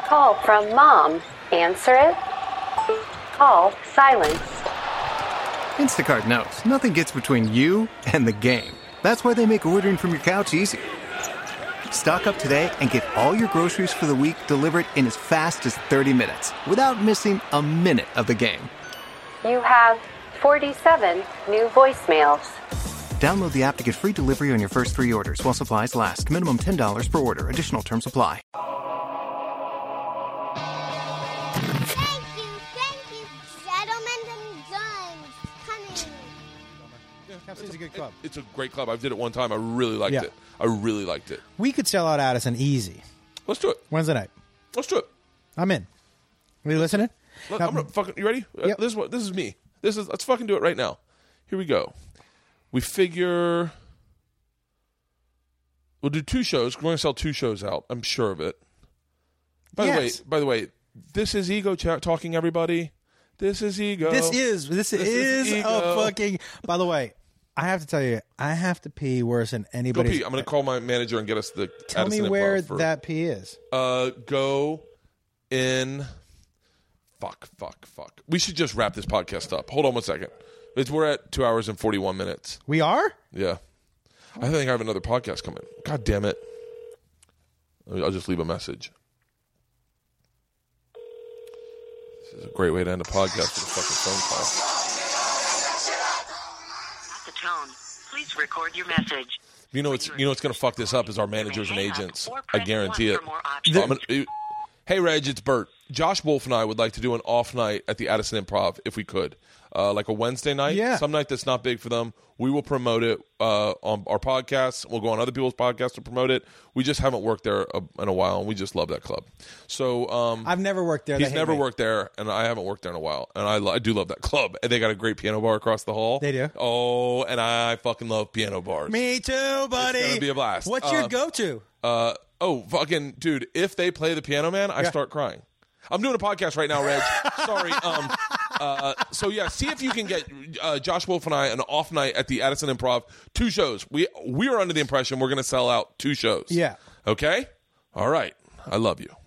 Call from mom. Answer it. Call silence. Instacart knows nothing gets between you and the game. That's why they make ordering from your couch easy. Stock up today and get all your groceries for the week delivered in as fast as 30 minutes without missing a minute of the game. You have 47 new voicemails. Download the app to get free delivery on your first 3 orders while supplies last. Minimum $10 per order. Additional terms apply. Thank you, gentlemen and guns. Coming. Cap City's a good club. It's a great club. I did it one time. I really liked Yeah. it. I really liked it. We could sell out Addison easy. Let's do it. Wednesday night. Let's do it. I'm in. Are you listening? Look, Now- I'm gonna fucking. You ready? Yep. This is me. Let's fucking do it right now. Here we go. We figure we'll do 2 shows. We're going to sell 2 shows out. I'm sure of it. By the way, this is Ego talking. Everybody, this is Ego. This is Ego. a fucking. By the way, I have to tell you, I have to pee worse than Go anybody. pee. I'm going to call my manager and get us the. Tell me Addison where Improv for- that pee is. Go in. Fuck. We should just wrap this podcast up. Hold on one second. We're at 2 hours and 41 minutes. We are? Yeah. I think I have another podcast coming. God damn it. I'll just leave a message. This is a great way to end a podcast with a fucking phone call. At the tone, please record your message. You know what's going to fuck this up is our managers and agents. I guarantee it. Hey, Reg, it's Bert. Josh Wolf and I would like to do an off night at the Addison Improv if we could. Like a Wednesday night. Yeah. Some night that's not big for them. We will promote it on our podcasts. We'll go on other people's podcasts to promote it. We just haven't worked there in a while, and we just love that club. So I've never worked there. he's They hate never me. worked there, and I haven't worked there in a while. And I do love that club. And they got a great piano bar across the hall. They do? Oh, and I fucking love piano bars. Me too, buddy. It's gonna be a blast. What's your go-to? Fucking dude, if they play the Piano Man, I start crying. I'm doing a podcast right now, Reg. Sorry. So yeah, see if you can get Josh Wolf and I an off night at the Addison Improv. 2 shows. We are under the impression we're going to sell out 2 shows. Yeah. Okay. All right. I love you.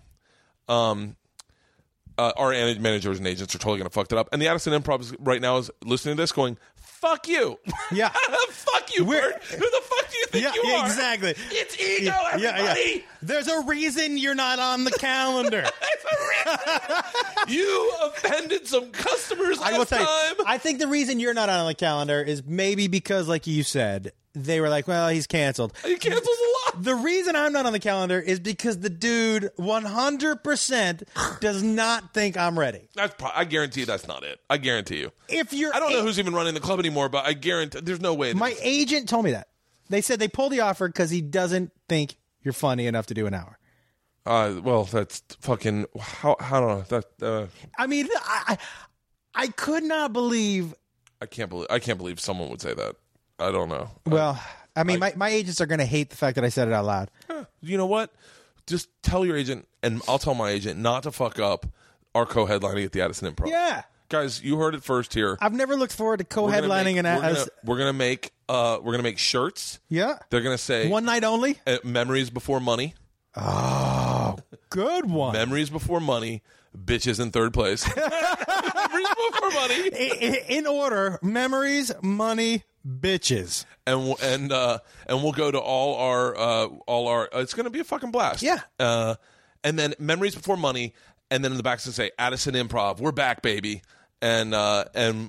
Our managers and agents are totally going to fuck that up. And the Addison Improv right now is listening to this, going, "Fuck you." Yeah. Fuck you, Bert. Who the fuck do you think you are? exactly. It's Ego, everybody. There's a reason you're not on the calendar. You offended some customers I will last tell you, time. I think the reason you're not on the calendar is maybe because, like you said, they were like, well, he's canceled. He cancels a lot. The reason I'm not on the calendar is because the dude 100% does not think I'm ready. I guarantee that's not it. I guarantee you. If you're, I don't know who's even running the club anymore, but I guarantee there's no way. My agent told me that. They said they pulled the offer because he doesn't think you're funny enough to do an hour. Well, that's fucking. How do that? I mean, I could not believe. I can't believe someone would say that. I don't know. Well, I mean, my agents are going to hate the fact that I said it out loud. You know what? Just tell your agent, and I'll tell my agent not to fuck up our co-headlining at the Addison Improv. Yeah. Guys, you heard it first here. I've never looked forward to co-headlining We're gonna make shirts. Yeah. They're gonna say One night only. Memories before money. Oh, good one. Memories before money. Bitches in third place. Memories before money. In order: memories, money, bitches. And we'll go to all our. It's gonna be a fucking blast. Yeah. And then memories before money, and then in the back to say Addison Improv. We're back, baby. And why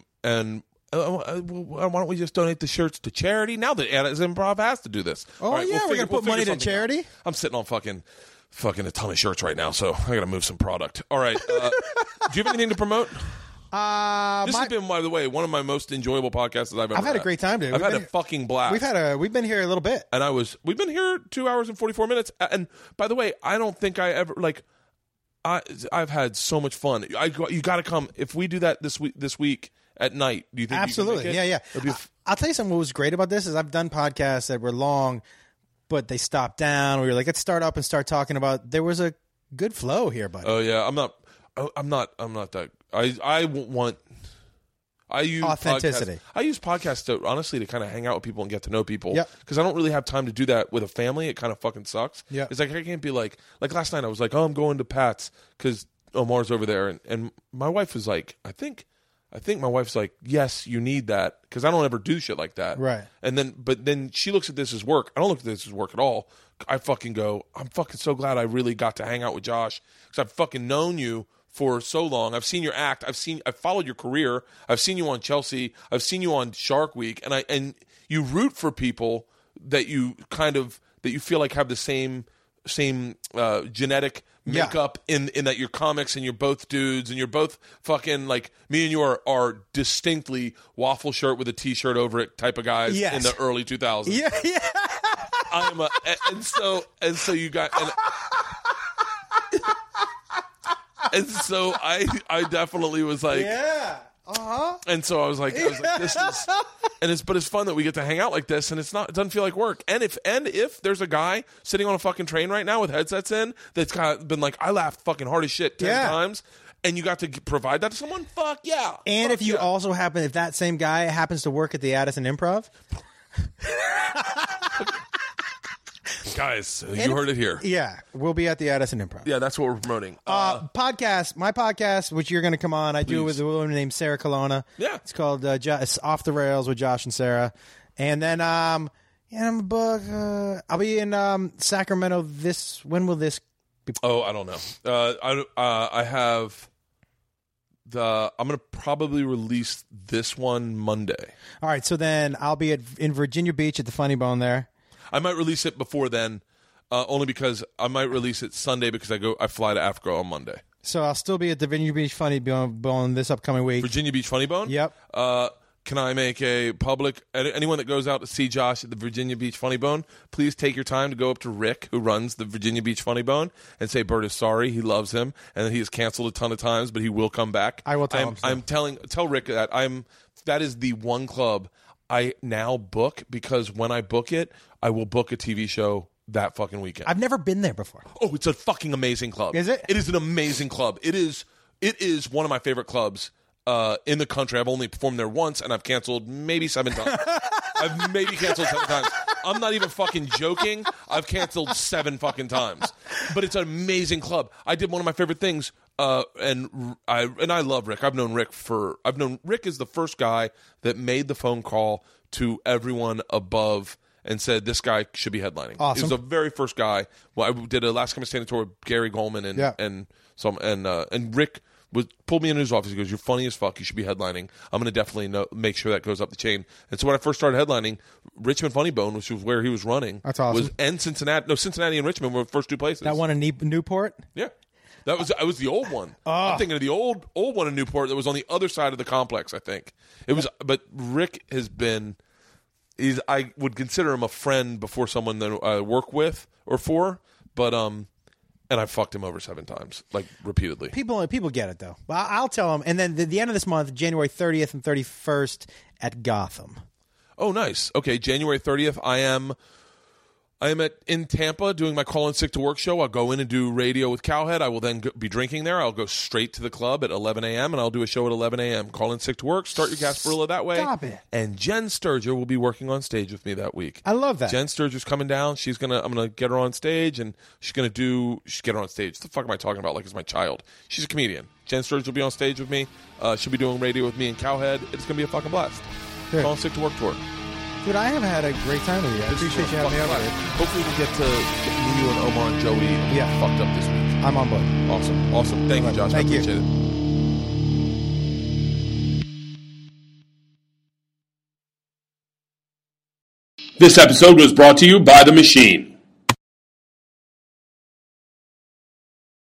don't we just donate the shirts to charity now that Addison Improv has to do this? Oh, All right, yeah, we're going to put money to something charity? out. I'm sitting on fucking a ton of shirts right now, so I got to move some product. All right. Do you have anything to promote? This has been, by the way, one of my most enjoyable podcasts that I've ever I've had a great time, dude. I've had a fucking blast. We've been here a little bit. And we've been here 2 hours and 44 minutes. And by the way, I don't think I ever, I've had so much fun. You got to come. If we do that this week at night, do you think Absolutely. you can make it? Yeah. I'll tell you something. What was great about this is I've done podcasts that were long, but they stopped down. We were like, let's start up and start talking about. There was a good flow here, buddy. Oh yeah, I'm not that. I I use authenticity. I use podcasts to honestly to kind of hang out with people and get to know people. Yep. Because I don't really have time to do that with a family. It kind of fucking sucks. Yeah. It's like I can't be like last night I was like, oh, I'm going to Pat's because Omar's over there, and my wife was like, I think my wife's like, yes, you need that because I don't ever do shit like that. Right. But then she looks at this as work. I don't look at this as work at all. I fucking go, I'm fucking so glad I really got to hang out with Josh because I've fucking known you for so long. I've seen your act. I've followed your career. I've seen you on Chelsea. I've seen you on Shark Week, and you root for people that you feel like have the same genetic makeup in that you're comics and you're both dudes and you're both fucking like me and you are distinctly waffle shirt with a t-shirt over it type of guys in the early 2000s. Yeah. I'm and so you got and so I definitely was like and so I was like this is but it's fun that we get to hang out like this and it doesn't feel like work. And if there's a guy sitting on a fucking train right now with headsets in that's kind of been like, I laughed fucking hard as shit 10 times and you got to provide that to someone, fuck yeah. And fuck if you also if that same guy happens to work at the Addison Improv. Guys, you heard it here. Yeah, we'll be at the Addison Improv. Yeah, that's what we're promoting. My podcast, which you're going to come on, I do it with a woman named Sarah Colonna. Yeah. It's called it's Off the Rails with Josh and Sarah. And then I'm a book. I'll be in Sacramento when will this be? Oh, I don't know. I have I'm going to probably release this one Monday. All right, so then I'll be in Virginia Beach at the Funny Bone there. I might release it before then, only because I might release it Sunday because I fly to Africa on Monday. So I'll still be at the Virginia Beach Funny Bone this upcoming week. Virginia Beach Funny Bone? Yep. Can I make a public, anyone that goes out to see Josh at the Virginia Beach Funny Bone, please take your time to go up to Rick, who runs the Virginia Beach Funny Bone, and say Bert is sorry, he loves him, and he has canceled a ton of times, but he will come back. I will tell him so. Tell Rick that that is the one club I now book because when I book it, I will book a TV show that fucking weekend. I've never been there before. Oh, it's a fucking amazing club. Is it? It is an amazing club. It is one of my favorite clubs in the country. I've only performed there once, and I've canceled maybe 7 times. I've maybe canceled 7 times. I'm not even fucking joking. I've canceled 7 fucking times. But it's an amazing club. I did one of my favorite things, and I love Rick. Rick is the first guy that made the phone call to everyone above and said this guy should be headlining. Awesome. He was the very first guy. Well, I did a Last Comic Standing tour with Gary Goldman and Rick pulled me into his office. He goes, "You're funny as fuck. You should be headlining. I'm going to definitely make sure that goes up the chain." And so when I first started headlining, Richmond Funny Bone, which was where he was running, that's awesome. And Cincinnati and Richmond were the first 2 places. That one in Newport. Yeah. I was the old one. I'm thinking of the old one in Newport that was on the other side of the complex, I think. It was, but Rick has been. I would consider him a friend before someone that I work with or for, but and I fucked him over 7 times, like repeatedly. People get it though. Well, I'll tell them. And then the end of this month, January 30th and 31st at Gotham. Oh, nice. Okay, January 30th, I am in Tampa doing my Call In Sick to Work show. I'll go in and do radio with Cowhead. I will then be drinking there. I'll go straight to the club at 11 a.m. and I'll do a show at 11 a.m. Call In Sick to Work. Start your Gasparilla that way. Stop it. And Jen Sturger will be working on stage with me that week. I love that. Jen Sturger's coming down. I'm gonna get her on stage and she's get her on stage. What the fuck am I talking about? Like it's my child. She's a comedian. Jen Sturger will be on stage with me. She'll be doing radio with me and Cowhead. It's gonna be a fucking blast. Good. Call In Sick to Work tour. Dude, I have had a great time with you. I appreciate you having me over here. Hopefully we get to you and Omar and Joey fucked up this week. I'm on board. Awesome. Thank you, Josh. Thank I appreciate you. This episode was brought to you by The Machine.